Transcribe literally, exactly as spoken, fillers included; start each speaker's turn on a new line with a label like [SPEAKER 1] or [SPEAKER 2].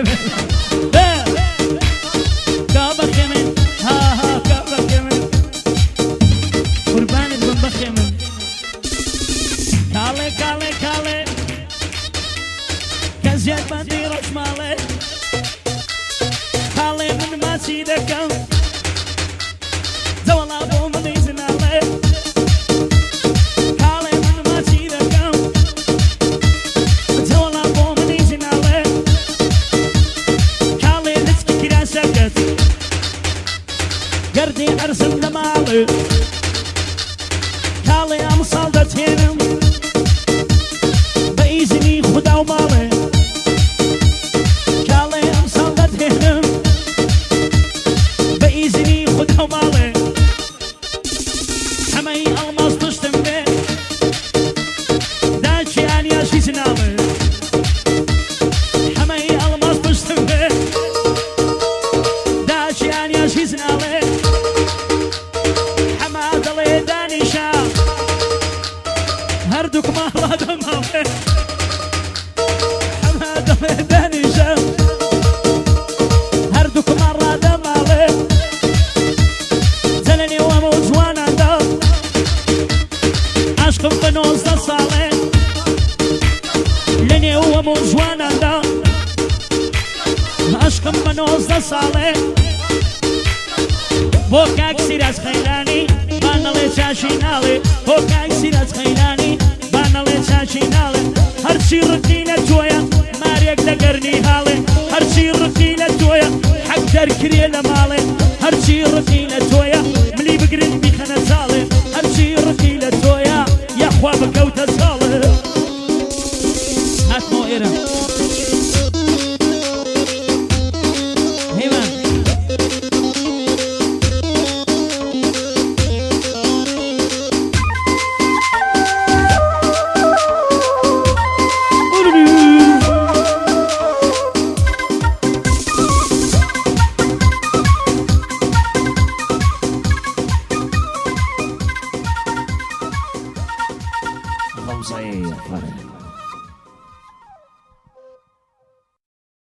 [SPEAKER 1] كابك من ها ها كابك من قرباني بنبخ من كالي كالي كالي كزياد بدي رشمالي كالي من ما سيدكم زوال ابو من يزنالي كالي من ما سيدكم زوال ابو من يزنالي كالي نسكي كرا سكت قردي ارسل دمالي كالي امصال دتينم بإذني خدا ومالي كالي امصال دتينم بإذني خدا ومالي حمي الماس تشتم بي داشي اني اشي زنالي حمي الماس تشتم بي داشي اني اشي زنالي حماد الله داني شا هردوك مالا دمالي حماد الله داني شا هردوك مرة دمالي زلني واموت وانا دم عشقم بنوزده صالي لني واموت وانا دم عشقم بنوزده صالي بوكاك سيراز خيلاني بانا لي تشاشينالي بوكاك سيراز خيلاني بانا لي تشاشينالي هرشي ردينا جويا